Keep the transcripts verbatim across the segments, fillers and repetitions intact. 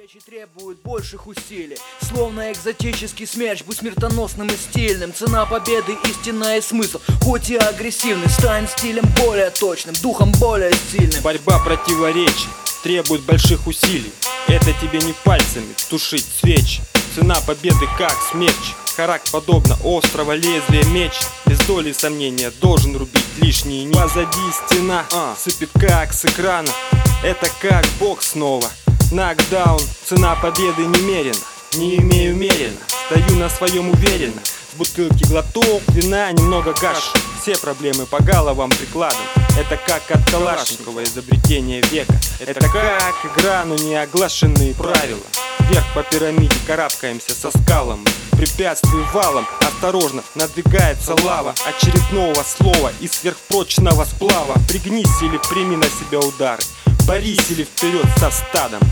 Речи требует больших усилий, словно экзотический смерч, будь смертоносным и стильным. Цена победы — истина и смысл, хоть и агрессивный. Стань стилем более точным, духом более сильным. Борьба противоречий требует больших усилий. Это тебе не пальцами тушить свечи. Цена победы как смерч, харак подобно острого лезвия меч. Без доли сомнения должен рубить лишние нити. Позади стена а, сыпет как с экрана. Это как бокс снова. Нокдаун, цена победы немерена. Не имею мерено, стою на своем уверенно. С бутылки глоток вина, немного гаш. Все проблемы по головам прикладом. Это как от Калашникова изобретение века. Это как игра, но не оглашенные правила. Вверх по пирамиде карабкаемся со скалом. Препятствий валом, осторожно надвигается лава очередного слова из сверхпрочного сплава. Пригнись или прими на себя удары. Борись или вперед со стадом.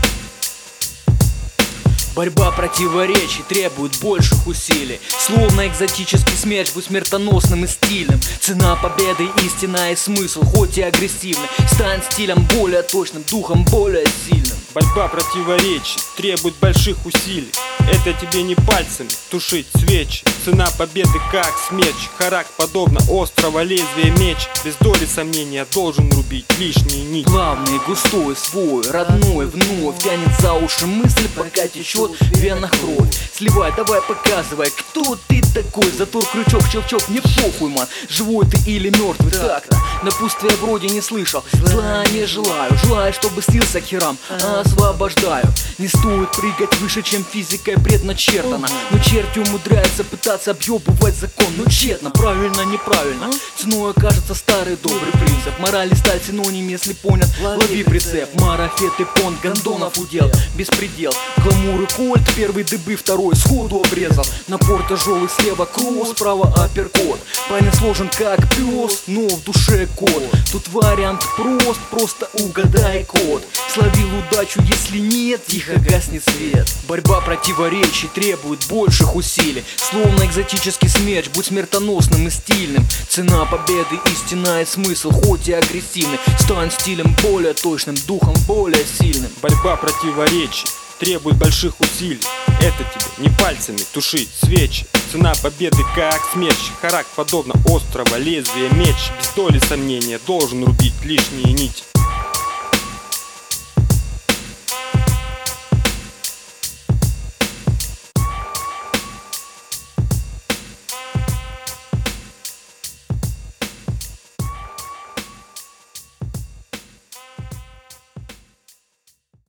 Борьба противоречий требует больших усилий, словно экзотический смерч, будь смертоносным и стильным. Цена победы — истина и смысл, хоть и агрессивный. Стань стилем более точным, духом более сильным. Борьба противоречий требует больших усилий. Это тебе не пальцами тушить свечи. Цена победы как смерч, харак подобно острого лезвия меч. Без доли сомнения должен рубить лишние нити. Плавный, густой, свой, родной, вновь тянет за уши мысль, пока течет в венах кровь. Сливай, давай показывай, кто ты такой. Затор, крючок, щелчок, не похуй, ман. Живой ты или мертвый, так-то напутствия вроде не слышал. Зла не желаю, желаю, чтобы слился к херам, а освобождаю. Не стоит прыгать выше, чем физикой предначертано. Но черти умудряются пытаться объебывать закон, но тщетно, правильно, неправильно. Ценой окажется старый добрый принцип. Мораль и сталь синоним, если понят, лови прицеп. Марафет и понт, гондонов удел, беспредел. Гламур и кольт, первый дыбы, второй сходу обрезал. Напор тяжелый, слева кросс, справа апперкот. Парень сложен как пес, но в душе кот. Тут вариант прост, просто угадай код. Словил удачу, если нет, тихо гаснет свет. Борьба противоречий требует больших усилий, словно экзотический смерч, будь смертоносным и стильным. Цена победы — истина и смысл, хоть и агрессивный. Стань стилем более точным, духом более сильным. Борьба противоречий требует больших усилий. Это тебе не пальцами тушить свечи. Цена победы как смерч, харак подобно острого лезвия меч. Без доли сомнения должен рубить лишние нити.